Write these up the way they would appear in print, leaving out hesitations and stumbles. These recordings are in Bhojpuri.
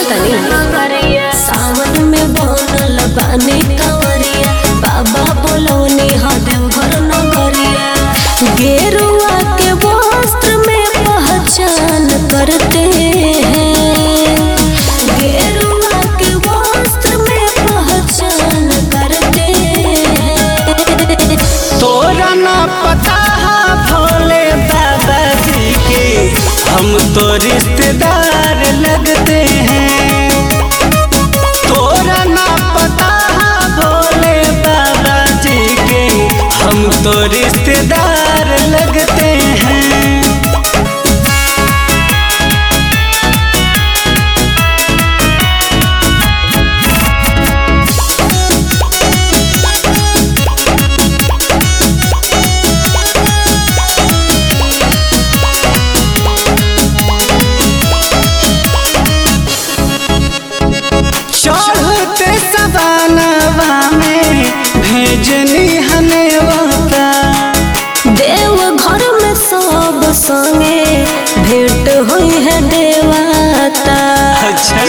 तनी सावन में बनल बानी कंवरिया बाबा बोलौनी हा देवघर नगरिया गेरुआ के वस्त्र में पहचान करते हैं गेरुआ के वस्त्र में पहचान करते हैं। तोरा ना पता भोले बाबा जी के हम तो रिश्तेदार लगते हैं। तोरा ना पता भोले बाबा जी के हम तो रिश्तेदार लगते हैं। चढ़ते सवानवा में भेजनी हनेवता देव घर में सब संगे भेंट हुई है देवता। अच्छा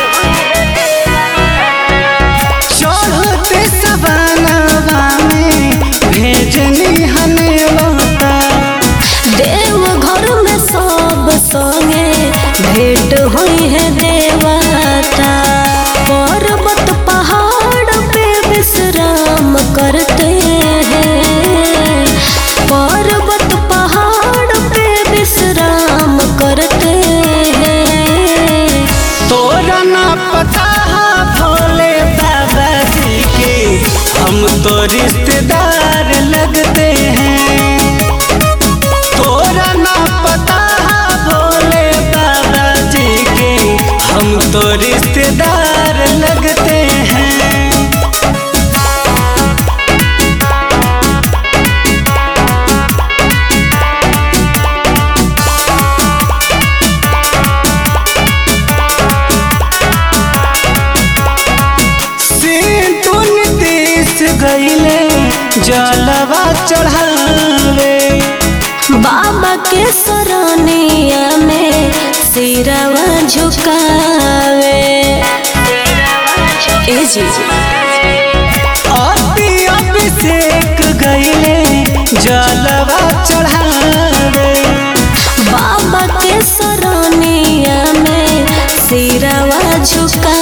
चढ़ते सवानवा में भेजनी हनेवता देव घर में सब संगे भेंट हुई है देवता। पर्वत पहाड़ पे विश्राम करते हैं पर्वत पहाड़ पे विश्राम करते हैं। तोरा ना पता भोले बाबा जी के हम तो रिश्तेदार लगते हैं। तोरा ना पता भोले बाबा जी के हम तो रिश्तेदार लगते हैं। गईले जलवा चढ़ावे बाबा के सरनिया में सिरवा झुकावे। ए जी अभिषेक गईले जलवा चढ़ावे बाबा के सरनिया में सिरवा झुकावे।